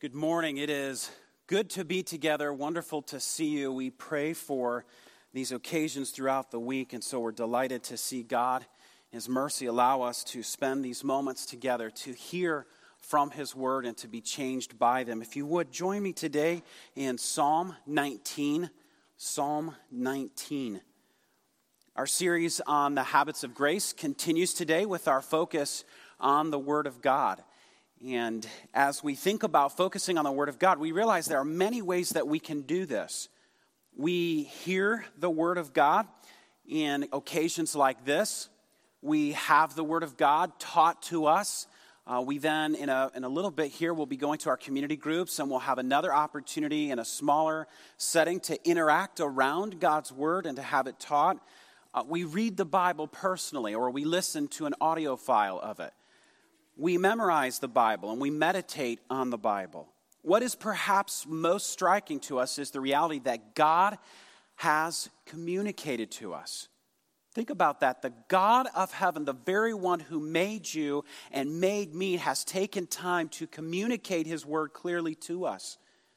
Good morning. It is good to be together. Wonderful to see you. We pray for these occasions throughout the week, and so we're delighted to see God, His mercy, allow us to spend these moments together, to hear from His Word and to be changed by them. If you would, join me today in Psalm 19. Psalm 19. Our series on the habits of grace continues today with our focus on the Word of God. And as we think about focusing on the Word of God, we realize there are many ways that we can do this. We hear the Word of God in occasions like this. We have the Word of God taught to us. We then, in a little bit here, we'll be going to our community groups, and we'll have another opportunity in a smaller setting to interact around God's Word and to have it taught. We read the Bible personally, or we listen to an audio file of it. We memorize the Bible and we meditate on the Bible. What is perhaps most striking to us is the reality that God has communicated to us. Think about that. The God of heaven, the very one who made you and made me, has taken time to communicate His Word clearly to us.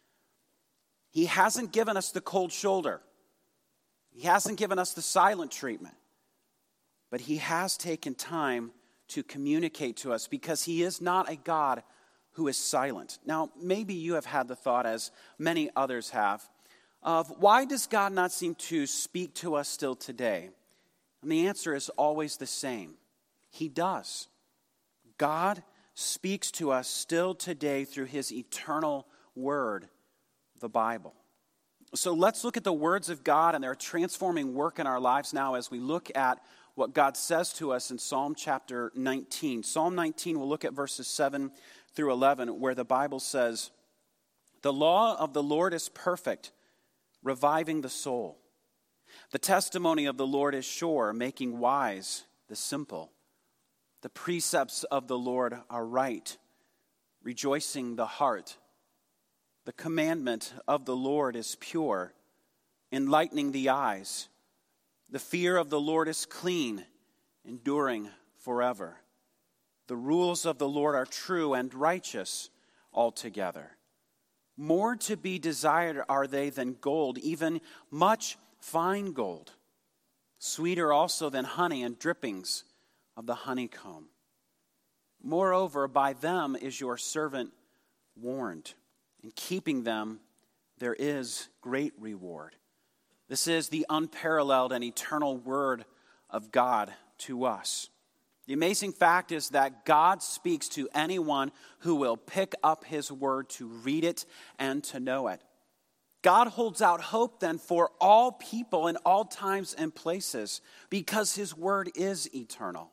He hasn't given us the cold shoulder. He hasn't given us the silent treatment. But He has taken time to communicate to us because He is not a God who is silent. Now, maybe you have had the thought, as many others have, of why does God not seem to speak to us still today? And the answer is always the same. He does. God speaks to us still today through His eternal Word, the Bible. So let's look at the words of God and their transforming work in our lives now as we look at what God says to us in Psalm chapter 19. Psalm 19, we'll look at verses 7 through 11, where the Bible says, "The law of the Lord is perfect, reviving the soul. The testimony of the Lord is sure, making wise the simple. The precepts of the Lord are right, rejoicing the heart. The commandment of the Lord is pure, enlightening the eyes. The fear of the Lord is clean, enduring forever. The rules of the Lord are true and righteous altogether. More to be desired are they than gold, even much fine gold. Sweeter also than honey and drippings of the honeycomb. Moreover, by them is your servant warned. In keeping them, there is great reward." This is the unparalleled and eternal Word of God to us. The amazing fact is that God speaks to anyone who will pick up His Word to read it and to know it. God holds out hope then for all people in all times and places because His Word is eternal.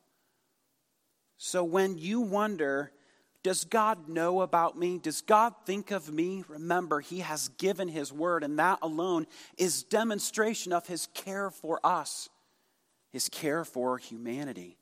So when you wonder, does God know about me? Does God think of me? Remember, He has given His Word, and that alone is demonstration of His care for us, His care for humanity.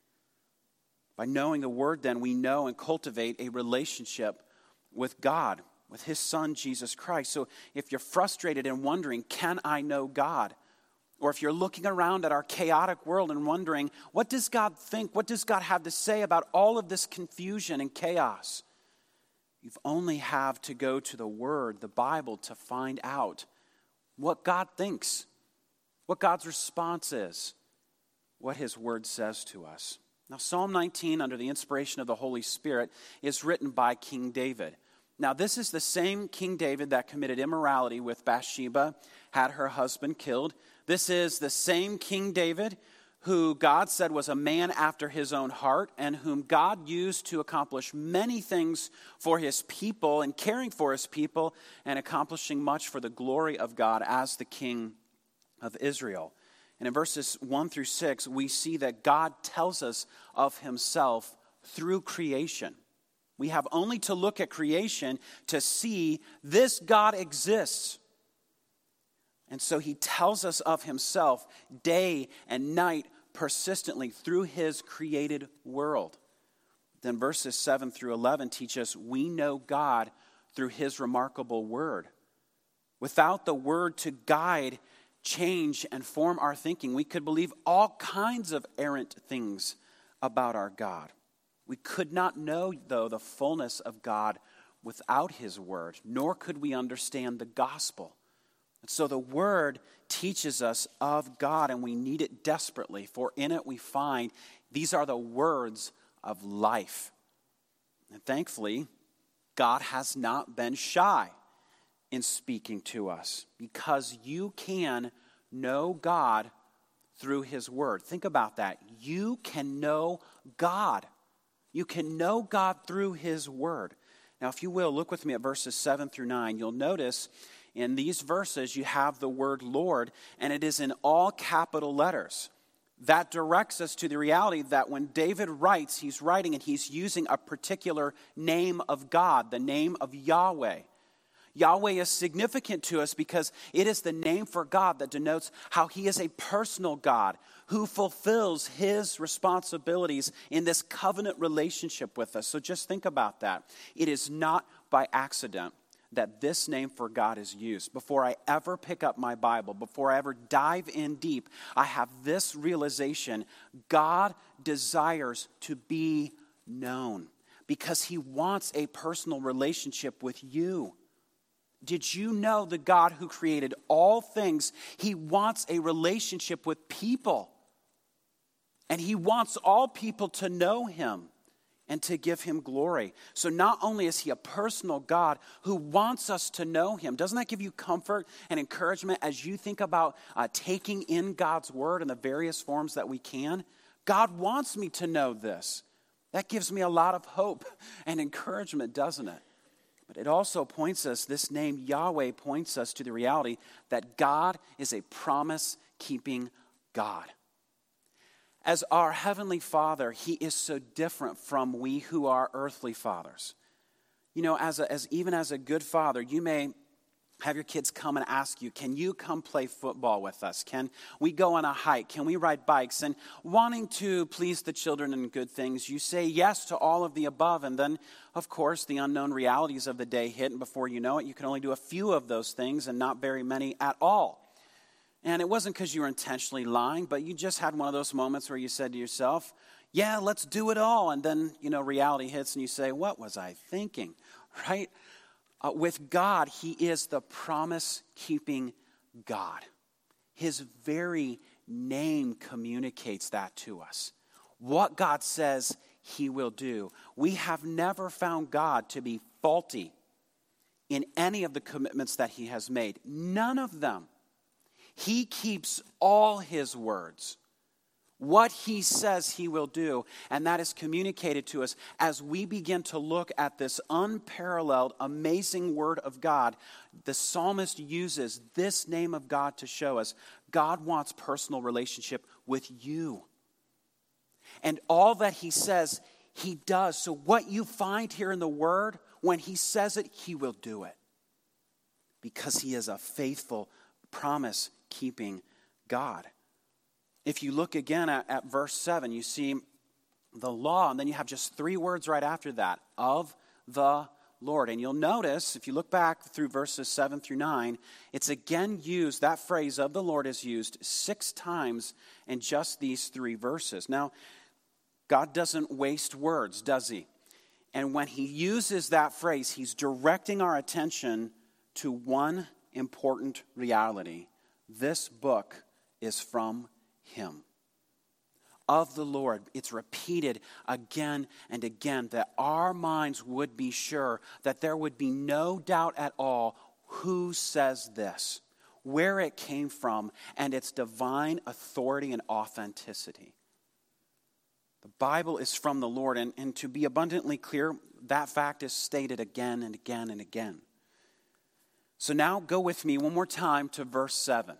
By knowing the Word, then, we know and cultivate a relationship with God, with His Son, Jesus Christ. So if you're frustrated and wondering, can I know God? Or if you're looking around at our chaotic world and wondering, what does God think? What does God have to say about all of this confusion and chaos? You only have to go to the Word, the Bible, to find out what God thinks, what God's response is, what His Word says to us. Now, Psalm 19, under the inspiration of the Holy Spirit, is written by King David. Now, this is the same King David that committed immorality with Bathsheba, had her husband killed. This is the same King David who God said was a man after His own heart and whom God used to accomplish many things for His people and caring for His people and accomplishing much for the glory of God as the King of Israel. And in verses 1 through 6, we see that God tells us of Himself through creation. We have only to look at creation to see this God exists. And so He tells us of Himself day and night persistently through His created world. Then verses 7 through 11 teach us we know God through His remarkable Word. Without the Word to guide, change, and form our thinking, we could believe all kinds of errant things about our God. We could not know, though, the fullness of God without his word, nor could we understand the gospel. And so the word teaches us of God, and we need it desperately, for in it we find these are the words of life. And thankfully, God has not been shy in speaking to us, because you can know God through his word. Think about that. You can know God. You can know God through his word. Now, if you will, look with me at verses 7 through 9. You'll notice in these verses you have the word Lord, and it is in all capital letters. That directs us to the reality that when David writes, he's writing and he's using a particular name of God, the name of Yahweh. Yahweh is significant to us because it is the name for God that denotes how he is a personal God who fulfills his responsibilities in this covenant relationship with us. So just think about that. It is not by accident that this name for God is used. Before I ever pick up my Bible, before I ever dive in deep, I have this realization: God desires to be known because he wants a personal relationship with you. Did you know the God who created all things, he wants a relationship with people? And he wants all people to know him and to give him glory. So not only is he a personal God who wants us to know him, doesn't that give you comfort and encouragement as you think about taking in God's word in the various forms that we can? God wants me to know this. That gives me a lot of hope and encouragement, doesn't it? But it also points us, this name Yahweh points us to the reality that God is a promise-keeping God. As our Heavenly Father, he is so different from we who are earthly fathers. You know, even as a good father, you may have your kids come and ask you, can you come play football with us? Can we go on a hike? Can we ride bikes? And wanting to please the children in good things, you say yes to all of the above. And then, of course, the unknown realities of the day hit. And before you know it, you can only do a few of those things and not very many at all. And it wasn't because you were intentionally lying, but you just had one of those moments where you said to yourself, yeah, let's do it all. And then, reality hits and you say, what was I thinking? Right? With God, he is the promise-keeping God. His very name communicates that to us. What God says he will do. We have never found God to be faulty in any of the commitments that he has made. None of them. He keeps all his words. What he says he will do, and that is communicated to us as we begin to look at this unparalleled, amazing word of God. The psalmist uses this name of God to show us God wants personal relationship with you. And all that he says, he does. So what you find here in the word, when he says it, he will do it. Because he is a faithful, promise-keeping God. If you look again at verse 7, you see the law, and then you have just 3 words right after that, of the Lord. And you'll notice, if you look back through verses 7 through 9, it's again used, that phrase of the Lord is used 6 times in just these 3 verses. Now, God doesn't waste words, does he? And when he uses that phrase, he's directing our attention to one important reality. This book is from him. Of the Lord. It's repeated again and again that our minds would be sure that there would be no doubt at all who says this, where it came from, and its divine authority and authenticity. The Bible is from the Lord, and to be abundantly clear, that fact is stated again and again and again. So now go with me one more time to verse 7.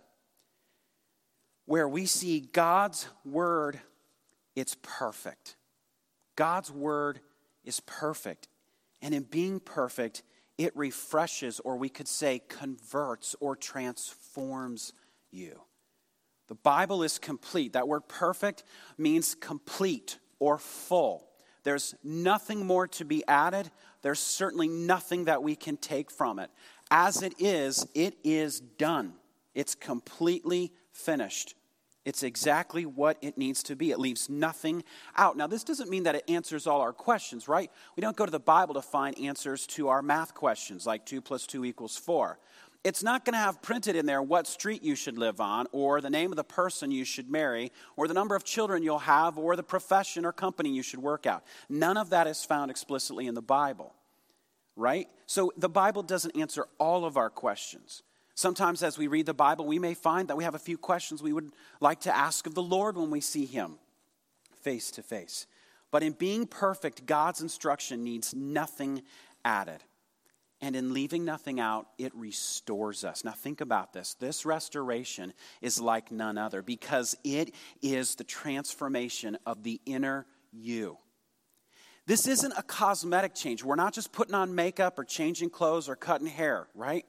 Where we see God's word, it's perfect. God's word is perfect. And in being perfect, it refreshes, or we could say converts or transforms you. The Bible is complete. That word perfect means complete or full. There's nothing more to be added. There's certainly nothing that we can take from it. As it is done. It's completely finished. It's exactly what it needs to be. It leaves nothing out. Now, this doesn't mean that it answers all our questions, right? We don't go to the Bible to find answers to our math questions, like 2 + 2 = 4. It's not going to have printed in there what street you should live on, or the name of the person you should marry, or the number of children you'll have, or the profession or company you should work out. None of that is found explicitly in the Bible, right? So the Bible doesn't answer all of our questions. Sometimes as we read the Bible, we may find that we have a few questions we would like to ask of the Lord when we see him face to face. But in being perfect, God's instruction needs nothing added. And in leaving nothing out, it restores us. Now think about this. This restoration is like none other because it is the transformation of the inner you. This isn't a cosmetic change. We're not just putting on makeup or changing clothes or cutting hair, right?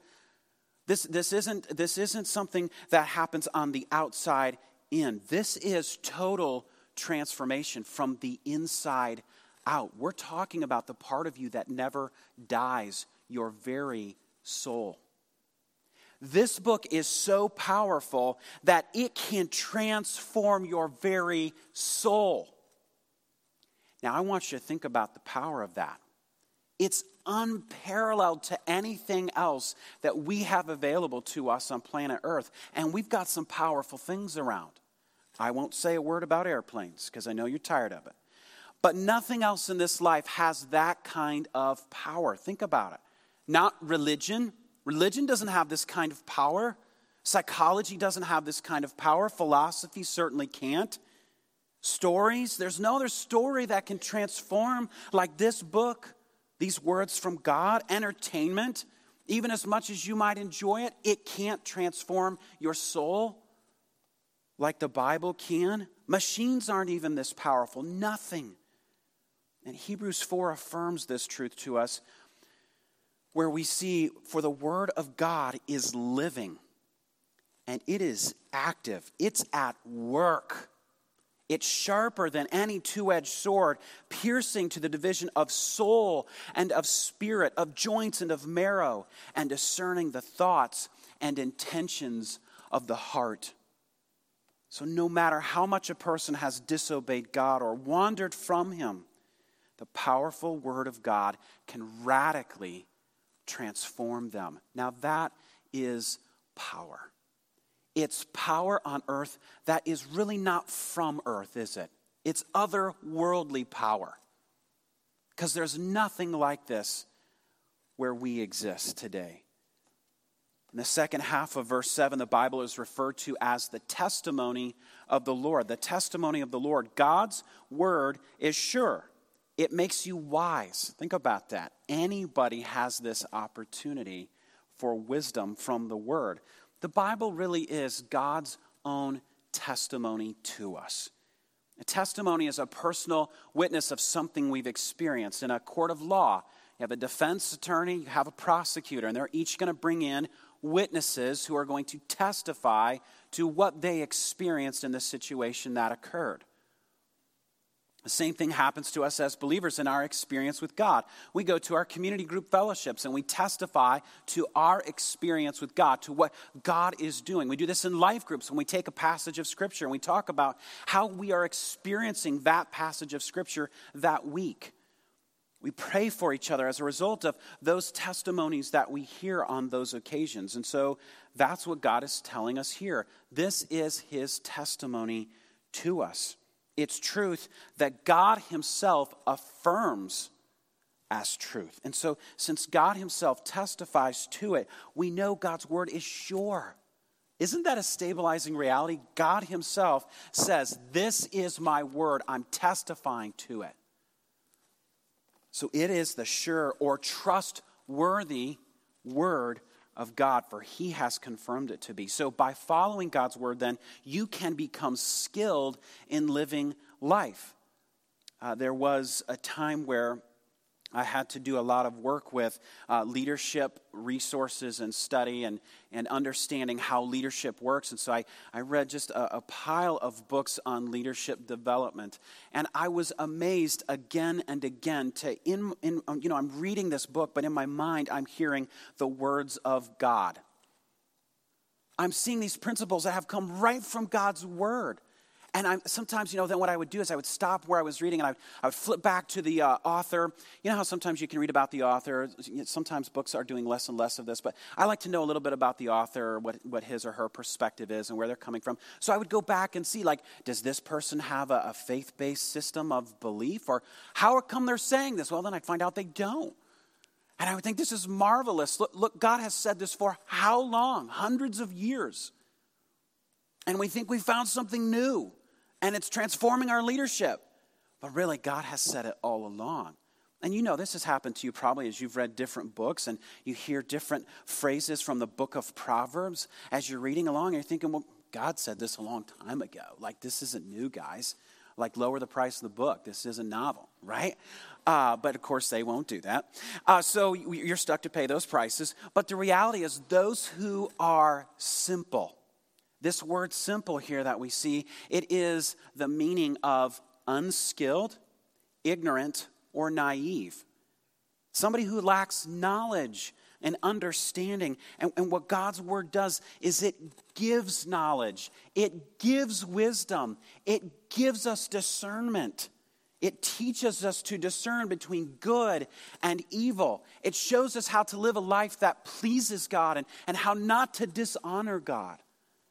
This isn't something that happens on the outside in. This is total transformation from the inside out. We're talking about the part of you that never dies, your very soul. This book is so powerful that it can transform your very soul. Now, I want you to think about the power of that. It's unparalleled to anything else that we have available to us on planet Earth. And we've got some powerful things around. I won't say a word about airplanes because I know you're tired of it. But nothing else in this life has that kind of power. Think about it. Not religion. Religion doesn't have this kind of power. Psychology doesn't have this kind of power. Philosophy certainly can't. Stories, there's no other story that can transform like this book. These words from God. Entertainment, even as much as you might enjoy it, it can't transform your soul like the Bible can. Machines aren't even this powerful. Nothing. And Hebrews 4 affirms this truth to us, where we see, for the word of God is living, and it is active. It's at work. It's sharper than any two-edged sword, piercing to the division of soul and of spirit, of joints and of marrow, and discerning the thoughts and intentions of the heart. So no matter how much a person has disobeyed God or wandered from him, the powerful word of God can radically transform them. Now that is power. It's power on earth that is really not from earth, is it? It's otherworldly power. Because there's nothing like this where we exist today. In the second half of verse 7, the Bible is referred to as the testimony of the Lord. The testimony of the Lord. God's word is sure. It makes you wise. Think about that. Anybody has this opportunity for wisdom from the word. The Bible really is God's own testimony to us. A testimony is a personal witness of something we've experienced. In a court of law, you have a defense attorney, you have a prosecutor, and they're each going to bring in witnesses who are going to testify to what they experienced in the situation that occurred. The same thing happens to us as believers in our experience with God. We go to our community group fellowships and we testify to our experience with God, to what God is doing. We do this in life groups when we take a passage of Scripture and we talk about how we are experiencing that passage of Scripture that week. We pray for each other as a result of those testimonies that we hear on those occasions. And so that's what God is telling us here. This is his testimony to us. It's truth that God himself affirms as truth. And so since God himself testifies to it, we know God's word is sure. Isn't that a stabilizing reality? God himself says, this is my word. I'm testifying to it. So it is the sure or trustworthy word of God, for he has confirmed it to be. So by following God's word, then, you can become skilled in living life. There was a time where I had to do a lot of work with leadership resources and study and understanding how leadership works. And so I read just a pile of books on leadership development. And I was amazed again and again I'm reading this book, but in my mind I'm hearing the words of God. I'm seeing these principles that have come right from God's word. And sometimes, then what I would do is I would stop where I was reading and I would flip back to the author. You know how sometimes you can read about the author. Sometimes books are doing less and less of this, but I like to know a little bit about the author, what his or her perspective is and where they're coming from. So I would go back and see, does this person have a faith-based system of belief? Or how come they're saying this? Well, then I'd find out they don't. And I would think this is marvelous. Look, God has said this for how long? Hundreds of years. And we think we found something new. And it's transforming our leadership. But really, God has said it all along. And this has happened to you probably as you've read different books and you hear different phrases from the book of Proverbs as you're reading along and you're thinking, well, God said this a long time ago. This isn't new, guys. Lower the price of the book. This is a novel, right? But of course, they won't do that. So you're stuck to pay those prices. But the reality is those who are simple. This word simple here that we see, it is the meaning of unskilled, ignorant, or naive. Somebody who lacks knowledge and understanding. And what God's word does is it gives knowledge. It gives wisdom. It gives us discernment. It teaches us to discern between good and evil. It shows us how to live a life that pleases God and how not to dishonor God.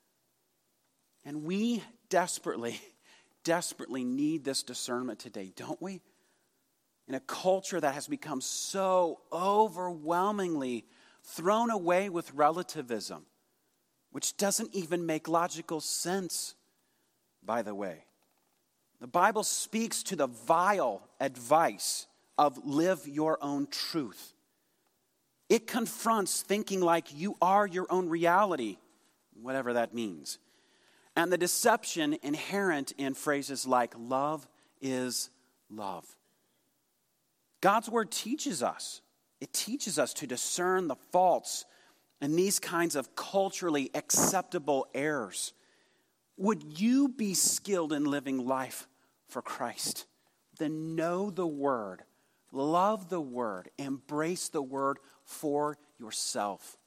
And we desperately, desperately need this discernment today, don't we? In a culture that has become so overwhelmingly thrown away with relativism, which doesn't even make logical sense, by the way. The Bible speaks to the vile advice of live your own truth. It confronts thinking like you are your own reality, whatever that means. And the deception inherent in phrases like love is love. God's word teaches us. It teaches us to discern the faults and these kinds of culturally acceptable errors. Would you be skilled in living life for Christ? Then know the word, love the word, embrace the word for yourself.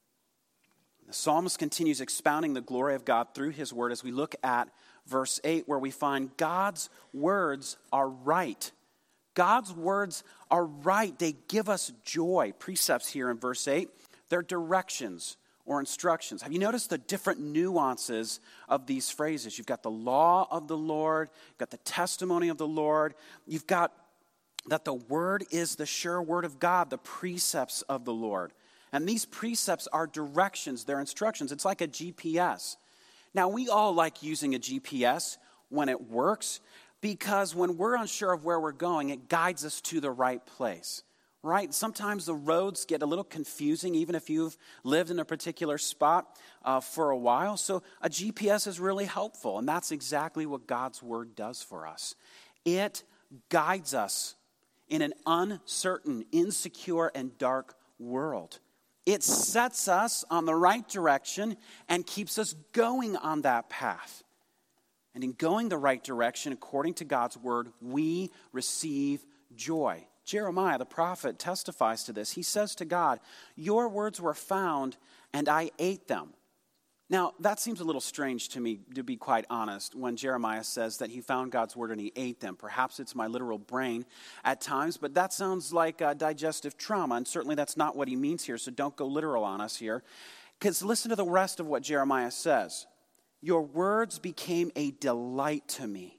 The psalmist continues expounding the glory of God through his word as we look at verse 8, where we find God's words are right. God's words are right. They give us joy. Precepts here in verse 8, they're directions or instructions. Have you noticed the different nuances of these phrases? You've got the law of the Lord, you've got the testimony of the Lord, you've got that the word is the sure word of God, the precepts of the Lord. And these precepts are directions, they're instructions. It's like a GPS. Now, we all like using a GPS when it works because when we're unsure of where we're going, it guides us to the right place, right? Sometimes the roads get a little confusing, even if you've lived in a particular spot for a while. So a GPS is really helpful, and that's exactly what God's word does for us. It guides us in an uncertain, insecure, and dark world. It sets us on the right direction and keeps us going on that path. And in going the right direction, according to God's word, we receive joy. Jeremiah, the prophet, testifies to this. He says to God, "Your words were found, and I ate them." Now, that seems a little strange to me, to be quite honest, when Jeremiah says that he found God's word and he ate them. Perhaps it's my literal brain at times, but that sounds like digestive trauma, and certainly that's not what he means here, so don't go literal on us here. Because listen to the rest of what Jeremiah says. "Your words became a delight to me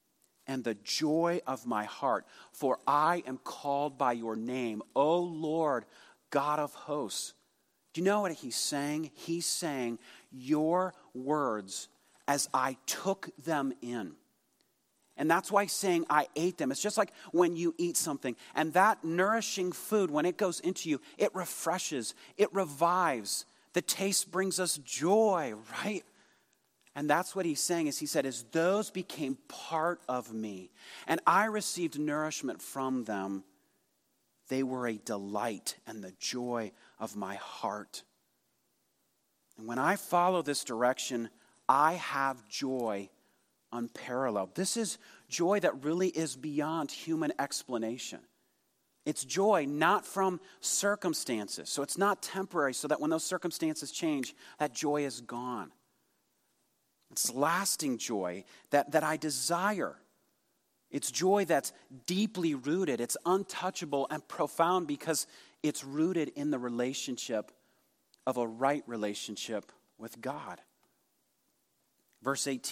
and the joy of my heart, for I am called by your name, O Lord, God of hosts." Do you know what he's saying? He's saying, your words as I took them in. And that's why he's saying I ate them. It's just like when you eat something. And that nourishing food, when it goes into you, it refreshes, it revives. The taste brings us joy, right? And that's what he's saying is he said, as those became part of me, and I received nourishment from them, they were a delight and the joy of my heart. And when I follow this direction, I have joy unparalleled. This is joy that really is beyond human explanation. It's joy not from circumstances. So it's not temporary, so that when those circumstances change, that joy is gone. It's lasting joy that I desire. It's joy that's deeply rooted. It's untouchable and profound because it's rooted in the relationship of a right relationship with God. Verse 8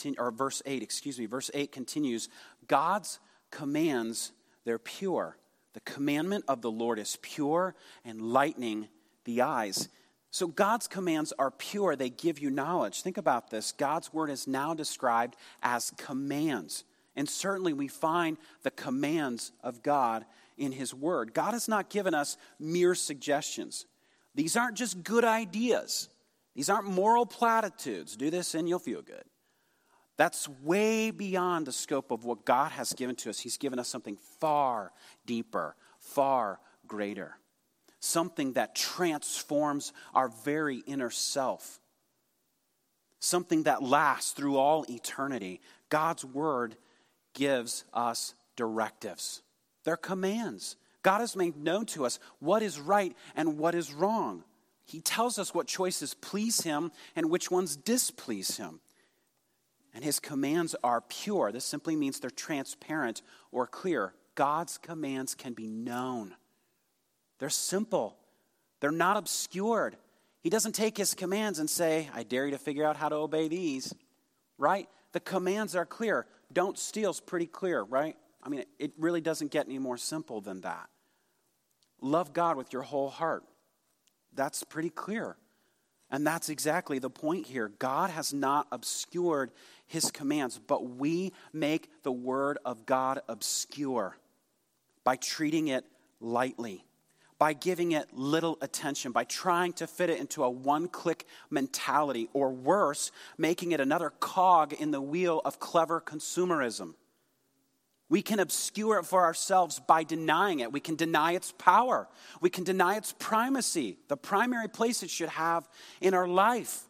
continues, God's commands, they're pure. The commandment of the Lord is pure, enlightening the eyes. So God's commands are pure. They give you knowledge. Think about this. God's word is now described as commands. And certainly we find the commands of God in his word. God has not given us mere suggestions. These aren't just good ideas. These aren't moral platitudes. Do this and you'll feel good. That's way beyond the scope of what God has given to us. He's given us something far deeper, far greater. Something that transforms our very inner self. Something that lasts through all eternity. God's word gives us directives. They're commands. God has made known to us what is right and what is wrong. He tells us what choices please him and which ones displease him. And his commands are pure. This simply means they're transparent or clear. God's commands can be known. They're simple. They're not obscured. He doesn't take his commands and say, I dare you to figure out how to obey these. Right? The commands are clear. Don't steal's pretty clear, right? I mean, it really doesn't get any more simple than that. Love God with your whole heart. That's pretty clear. And that's exactly the point here. God has not obscured his commands, but we make the word of God obscure by treating it lightly, by giving it little attention, by trying to fit it into a one-click mentality, or worse, making it another cog in the wheel of clever consumerism. We can obscure it for ourselves by denying it. We can deny its power. We can deny its primacy, the primary place it should have in our life.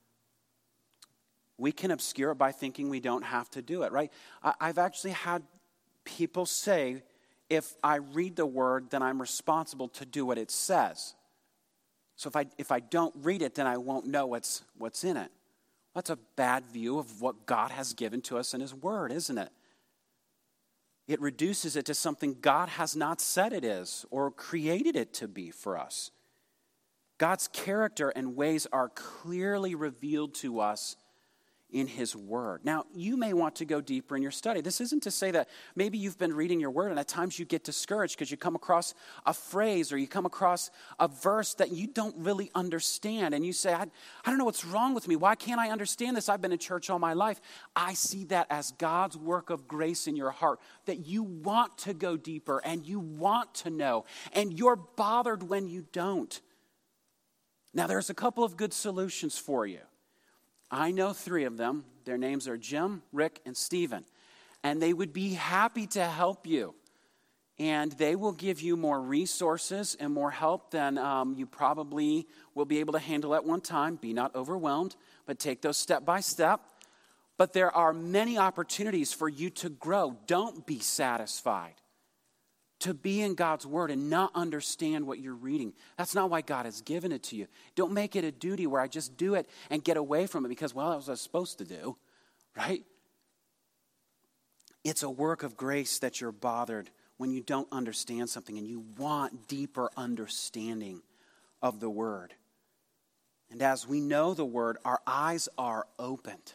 We can obscure it by thinking we don't have to do it, right? I've actually had people say, if I read the word, then I'm responsible to do what it says. So if I don't read it, then I won't know what's in it. That's a bad view of what God has given to us in his word, isn't it? It reduces it to something God has not said it is or created it to be for us. God's character and ways are clearly revealed to us in his word. Now, you may want to go deeper in your study. This isn't to say that maybe you've been reading your word and at times you get discouraged because you come across a phrase or you come across a verse that you don't really understand. And you say, I don't know what's wrong with me. Why can't I understand this? I've been in church all my life. I see that as God's work of grace in your heart, that you want to go deeper and you want to know. And you're bothered when you don't. Now, there's a couple of good solutions for you. I know 3 of them. Their names are Jim, Rick, and Stephen. And they would be happy to help you. And they will give you more resources and more help than you probably will be able to handle at one time. Be not overwhelmed, but take those step by step. But there are many opportunities for you to grow. Don't be satisfied to be in God's word and not understand what you're reading. That's not why God has given it to you. Don't make it a duty where I just do it and get away from it because, well, that was what I was supposed to do, right? It's a work of grace that you're bothered when you don't understand something and you want deeper understanding of the word. And as we know the word, our eyes are opened.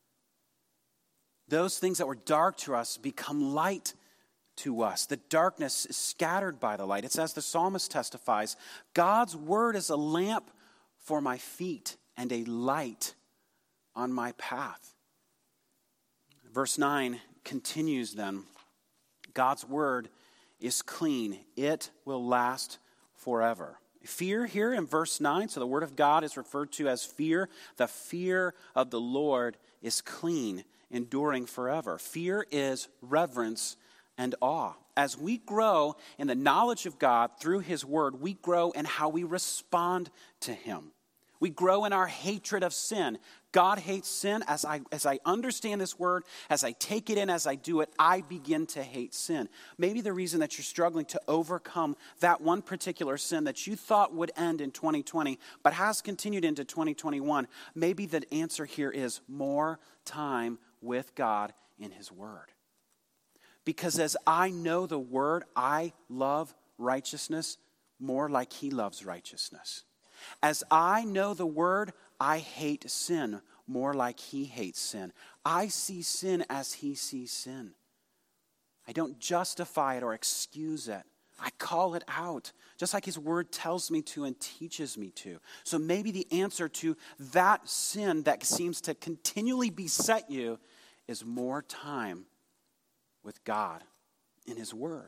Those things that were dark to us become light to us. The darkness is scattered by the light. It's as the psalmist testifies, God's word is a lamp for my feet and a light on my path. Verse 9 continues then. God's word is clean. It will last forever. Fear here in verse 9, so the word of God is referred to as fear. The fear of the Lord is clean, enduring forever. Fear is reverence and awe. As we grow in the knowledge of God through his word, we grow in how we respond to him. We grow in our hatred of sin. God hates sin. As I understand this word, as I take it in, as I do it, I begin to hate sin. Maybe the reason that you're struggling to overcome that one particular sin that you thought would end in 2020, but has continued into 2021, maybe the answer here is more time with God in his word. Because as I know the word, I love righteousness more like he loves righteousness. As I know the word, I hate sin more like he hates sin. I see sin as he sees sin. I don't justify it or excuse it. I call it out, just like his word tells me to and teaches me to. So maybe the answer to that sin that seems to continually beset you is more time with God in his word.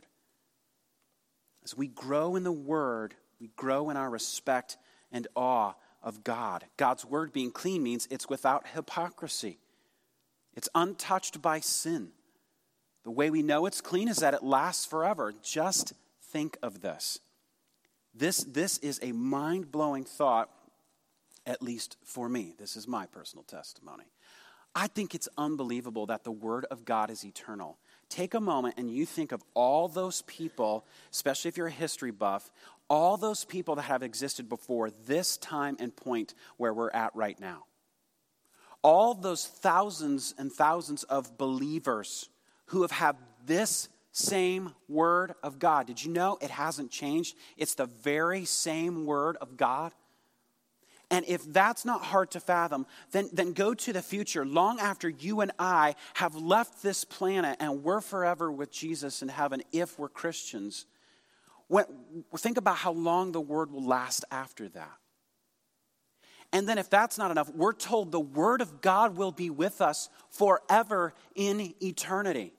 As we grow in the word, we grow in our respect and awe of God. God's word being clean means it's without hypocrisy. It's untouched by sin. The way we know it's clean is that it lasts forever. Just think of this. This is a mind-blowing thought, at least for me. This is my personal testimony. I think it's unbelievable that the word of God is eternal. Take a moment and you think of all those people, especially if you're a history buff, all those people that have existed before this time and point where we're at right now. All those thousands and thousands of believers who have had this same word of God. Did you know it hasn't changed? It's the very same word of God. And if that's not hard to fathom, then go to the future, long after you and I have left this planet and we're forever with Jesus in heaven if we're Christians. Think about how long the word will last after that. And then if that's not enough, we're told the word of God will be with us forever in eternity.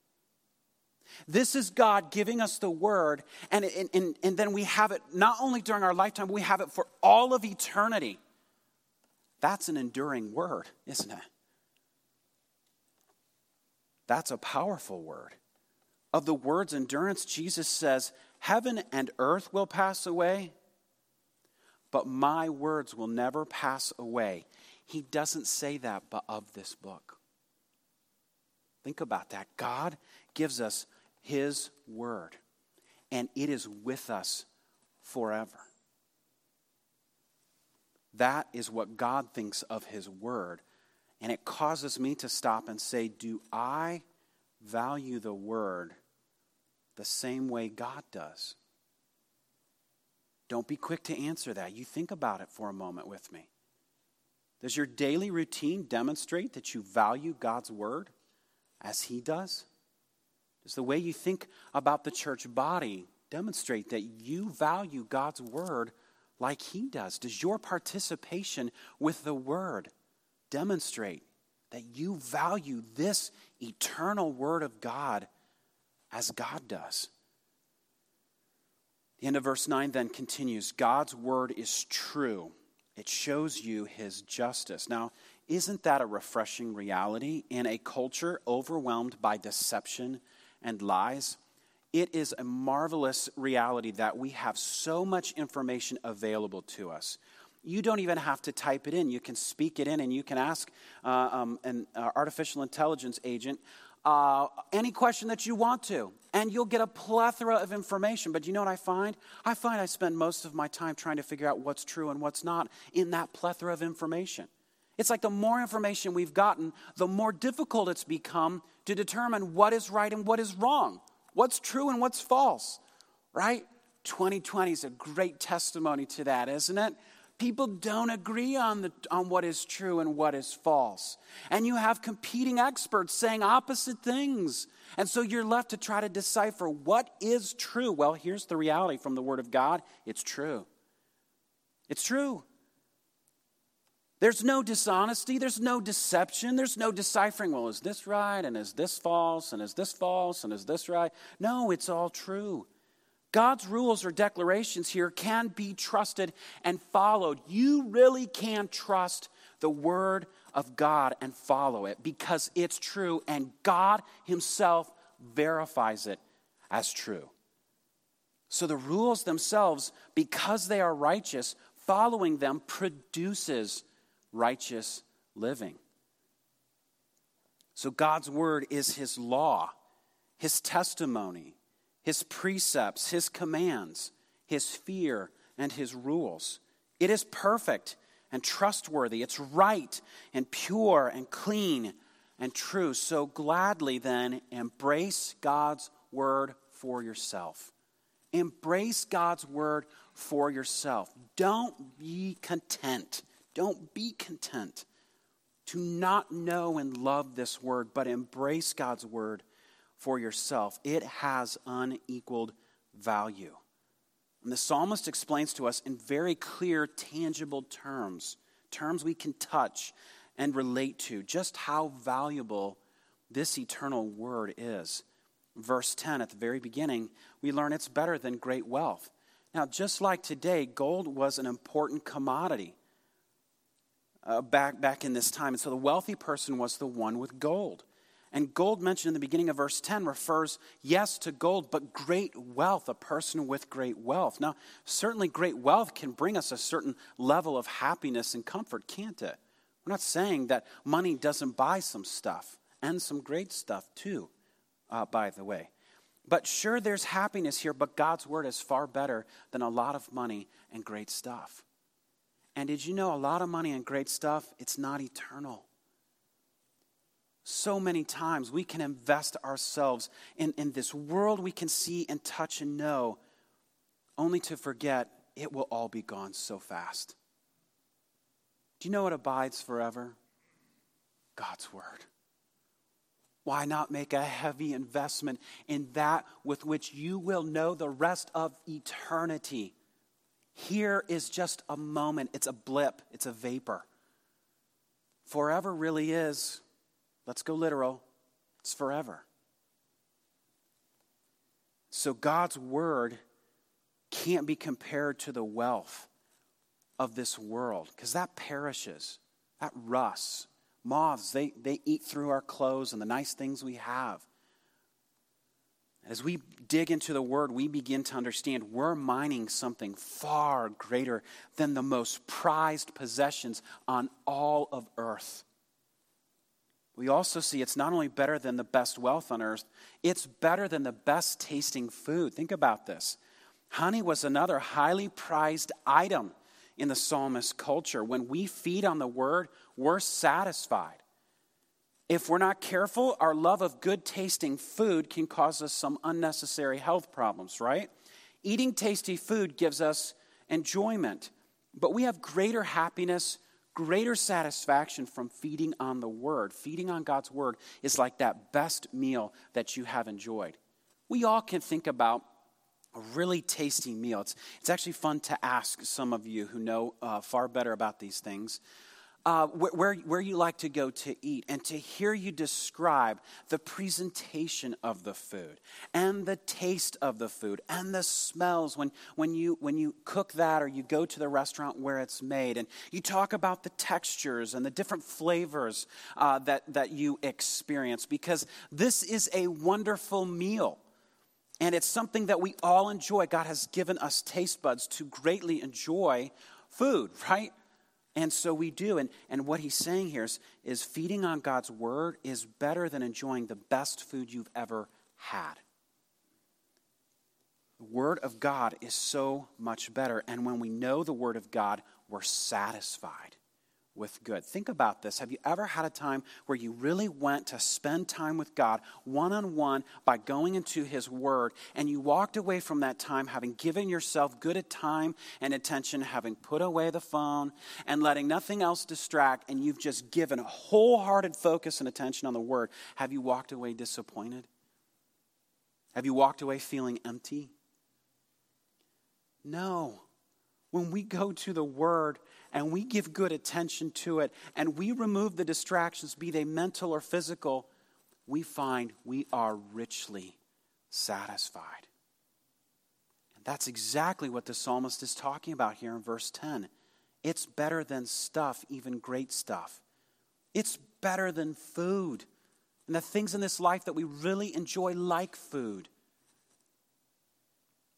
This is God giving us the word, and then we have it not only during our lifetime, but we have it for all of eternity. That's an enduring word, isn't it? That's a powerful word. Of the word's endurance, Jesus says, heaven and earth will pass away, but my words will never pass away. He doesn't say that, but of this book. Think about that. God gives us his word, and it is with us forever. That is what God thinks of his word, and it causes me to stop and say, do I value the word the same way God does? Don't be quick to answer that. You think about it for a moment with me. Does your daily routine demonstrate that you value God's word as he does? Does the way you think about the church body demonstrate that you value God's word like he does? Does your participation with the word demonstrate that you value this eternal word of God as God does? The end of verse 9 then continues, God's word is true. It shows you his justice. Now, isn't that a refreshing reality in a culture overwhelmed by deception and lies? It is a marvelous reality that we have so much information available to us. You don't even have to type it in. You can speak it in, and you can ask an artificial intelligence agent any question that you want to, and you'll get a plethora of information. But you know what I find? I find I spend most of my time trying to figure out what's true and what's not in that plethora of information. It's like the more information we've gotten, the more difficult it's become to determine what is right and what is wrong, what's true and what's false, right? 2020 is a great testimony to that, isn't it? People don't agree on what is true and what is false. And you have competing experts saying opposite things. And so you're left to try to decipher what is true. Well, here's the reality from the Word of God. It's true. It's true. There's no dishonesty. There's no deception. There's no deciphering, well, is this right? And is this false? And is this false? And is this right? No, it's all true. God's rules or declarations here can be trusted and followed. You really can trust the word of God and follow it because it's true, and God himself verifies it as true. So the rules themselves, because they are righteous, following them produces righteous living. So God's word is his law, his testimony, his precepts, his commands, his fear, and his rules. It is perfect and trustworthy. It's right and pure and clean and true. So gladly then embrace God's word for yourself. Embrace God's word for yourself. Don't be content. Don't be content to not know and love this word, but embrace God's word for yourself. It has unequaled value. And the psalmist explains to us in very clear, tangible terms we can touch and relate to, just how valuable this eternal word is. Verse 10, at the very beginning, we learn it's better than great wealth. Now, just like today, gold was an important commodity back in this time. And so the wealthy person was the one with gold. And gold mentioned in the beginning of verse 10 refers, yes, to gold, but great wealth, a person with great wealth. Now, certainly great wealth can bring us a certain level of happiness and comfort, can't it? We're not saying that money doesn't buy some stuff, and some great stuff too, by the way. But sure, there's happiness here, but God's word is far better than a lot of money and great stuff. And did you know a lot of money and great stuff, it's not eternal. So many times we can invest ourselves in this world we can see and touch and know, only to forget it will all be gone so fast. Do you know what abides forever? God's word. Why not make a heavy investment in that with which you will know the rest of eternity? Here is just a moment. It's a blip. It's a vapor. Forever really is, let's go literal, it's forever. So God's word can't be compared to the wealth of this world, because that perishes, that rusts. Moths, they eat through our clothes and the nice things we have. As we dig into the word, we begin to understand we're mining something far greater than the most prized possessions on all of earth. We also see it's not only better than the best wealth on earth, it's better than the best tasting food. Think about this. Honey was another highly prized item in the psalmist culture. When we feed on the word, we're satisfied. If we're not careful, our love of good tasting food can cause us some unnecessary health problems, right? Eating tasty food gives us enjoyment, but we have greater happiness, greater satisfaction from feeding on the word. Feeding on God's word is like that best meal that you have enjoyed. We all can think about a really tasty meal. It's actually fun to ask some of you who know far better about these things where you like to go to eat, and to hear you describe the presentation of the food and the taste of the food and the smells when you cook that, or you go to the restaurant where it's made, and you talk about the textures and the different flavors that you experience, because this is a wonderful meal. And it's something that we all enjoy. God has given us taste buds to greatly enjoy food, right? And so we do. And what he's saying here is feeding on God's word is better than enjoying the best food you've ever had. The word of God is so much better. And when we know the word of God, we're satisfied with good. Think about this. Have you ever had a time where you really went to spend time with God one-on-one by going into his word, and you walked away from that time having given yourself good time and attention, having put away the phone and letting nothing else distract, and you've just given a wholehearted focus and attention on the word? Have you walked away disappointed? Have you walked away feeling empty? No. When we go to the word and we give good attention to it, and we remove the distractions, be they mental or physical, we find we are richly satisfied. And that's exactly what the psalmist is talking about here in verse 10. It's better than stuff, even great stuff. It's better than food and the things in this life that we really enjoy, like food.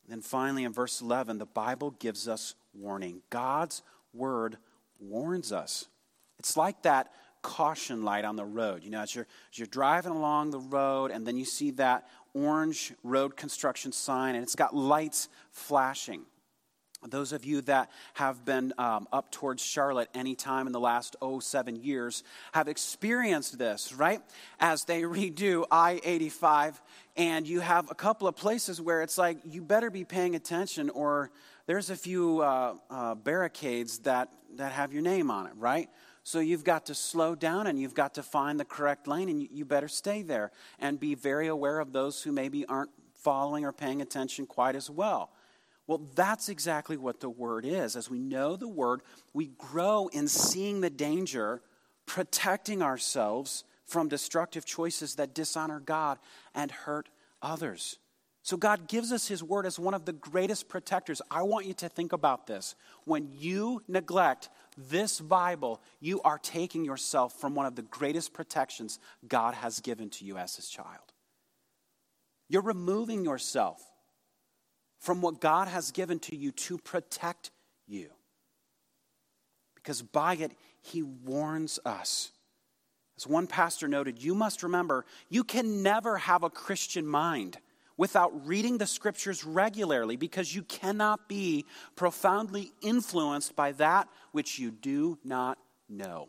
And then finally in verse 11, the Bible gives us warning. God's word warns us. It's like that caution light on the road. You know, as you're driving along the road and then you see that orange road construction sign and it's got lights flashing. Those of you that have been up towards Charlotte any time in the last 7 years have experienced this, right? As they redo I-85 and you have a couple of places where it's like, you better be paying attention or there's a few barricades that have your name on it, right? So you've got to slow down and you've got to find the correct lane and you better stay there and be very aware of those who maybe aren't following or paying attention quite as well. Well, that's exactly what the word is. As we know the word, we grow in seeing the danger, protecting ourselves from destructive choices that dishonor God and hurt others. So God gives us his word as one of the greatest protectors. I want you to think about this. When you neglect this Bible, you are taking yourself from one of the greatest protections God has given to you as his child. You're removing yourself from what God has given to you to protect you. Because by it, he warns us. As one pastor noted, you must remember, you can never have a Christian mind without reading the scriptures regularly, because you cannot be profoundly influenced by that which you do not know.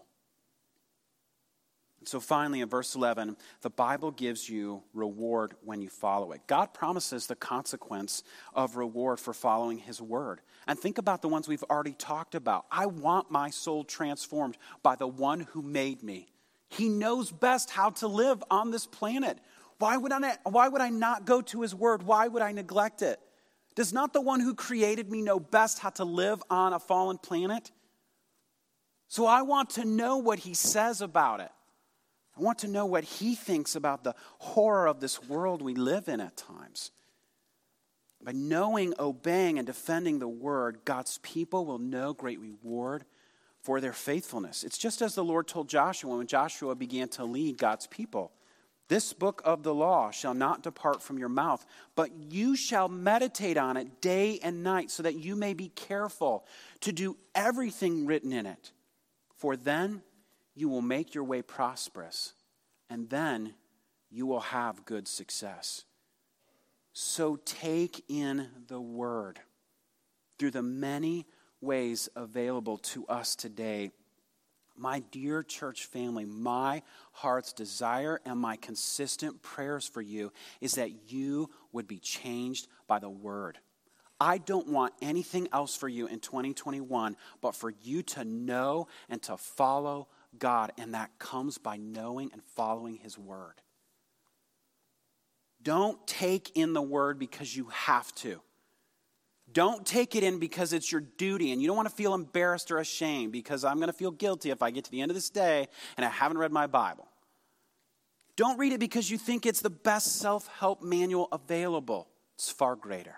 So finally, in verse 11, the Bible gives you reward when you follow it. God promises the consequence of reward for following his word. And think about the ones we've already talked about. I want my soul transformed by the one who made me. He knows best how to live on this planet. Why would I not go to his word? Why would I neglect it? Does not the one who created me know best how to live on a fallen planet? So I want to know what he says about it. I want to know what he thinks about the horror of this world we live in at times. By knowing, obeying, and defending the word, God's people will know great reward for their faithfulness. It's just as the Lord told Joshua when Joshua began to lead God's people. This book of the law shall not depart from your mouth, but you shall meditate on it day and night so that you may be careful to do everything written in it. For then you will make your way prosperous, and then you will have good success. So take in the word through the many ways available to us today. My dear church family, my heart's desire and my consistent prayers for you is that you would be changed by the word. I don't want anything else for you in 2021 but for you to know and to follow God, and that comes by knowing and following his word. Don't take in the word because you have to. Don't take it in because it's your duty and you don't want to feel embarrassed or ashamed because I'm going to feel guilty if I get to the end of this day and I haven't read my Bible. Don't read it because you think it's the best self-help manual available. It's far greater.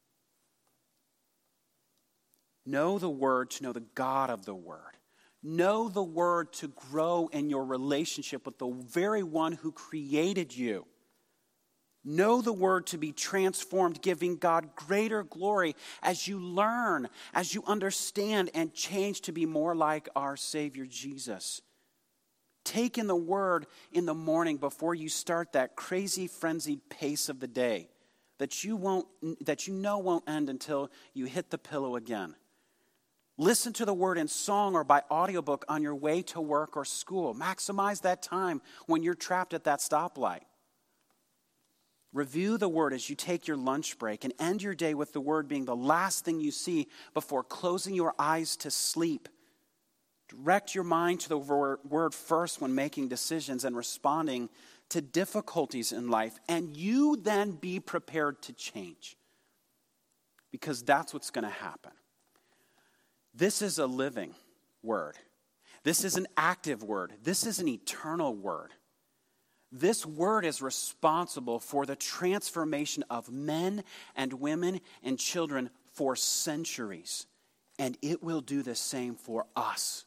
Know the word to know the God of the word. Know the word to grow in your relationship with the very one who created you. Know the word to be transformed, giving God greater glory as you learn, as you understand and change to be more like our Savior Jesus. Take in the word in the morning before you start that crazy frenzied pace of the day that you know won't end until you hit the pillow again. Listen to the word in song or by audiobook on your way to work or school. Maximize that time when you're trapped at that stoplight. Review the word as you take your lunch break and end your day with the word being the last thing you see before closing your eyes to sleep. Direct your mind to the word first when making decisions and responding to difficulties in life, and you then be prepared to change, because that's what's going to happen. This is a living word. This is an active word. This is an eternal word. This word is responsible for the transformation of men and women and children for centuries, and it will do the same for us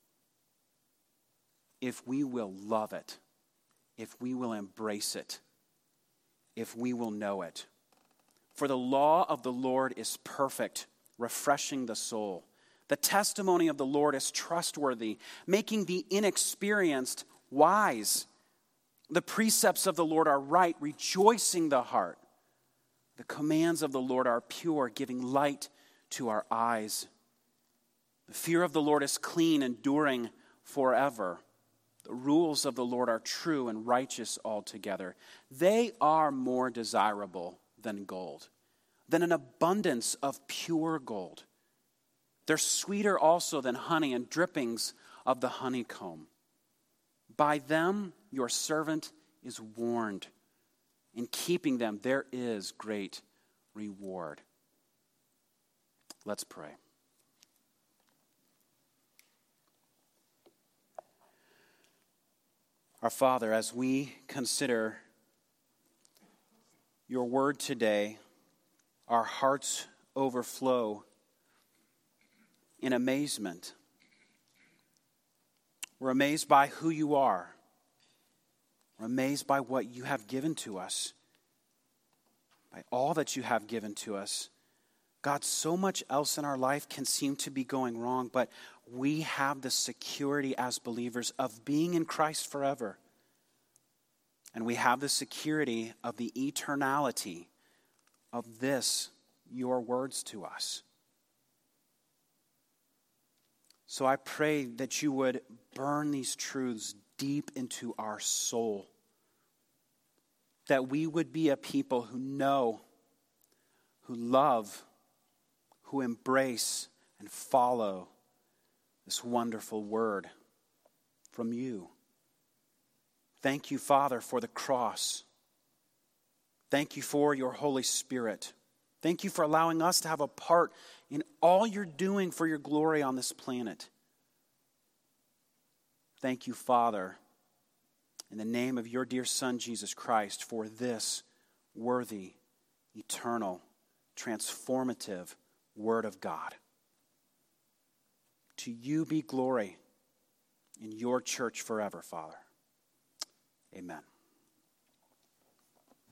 if we will love it, if we will embrace it, if we will know it. For the law of the Lord is perfect, refreshing the soul. The testimony of the Lord is trustworthy, making the inexperienced wise. The precepts of the Lord are right, rejoicing the heart. The commands of the Lord are pure, giving light to our eyes. The fear of the Lord is clean, enduring forever. The rules of the Lord are true and righteous altogether. They are more desirable than gold, than an abundance of pure gold. They're sweeter also than honey and drippings of the honeycomb. By them your servant is warned. In keeping them there is great reward. Let's pray. Our Father, as we consider your word today, our hearts overflow in amazement. We're amazed by who you are. We're amazed by what you have given to us, by all that you have given to us. God, so much else in our life can seem to be going wrong, but we have the security as believers of being in Christ forever. And we have the security of the eternality of this, your words to us. So I pray that you would burn these truths deep into our soul, that we would be a people who know, who love, who embrace and follow this wonderful word from you. Thank you, Father, for the cross. Thank you for your Holy Spirit. Thank you for allowing us to have a part in all you're doing for your glory on this planet. Thank you, Father, in the name of your dear Son, Jesus Christ, for this worthy, eternal, transformative Word of God. To you be glory in your church forever, Father. Amen.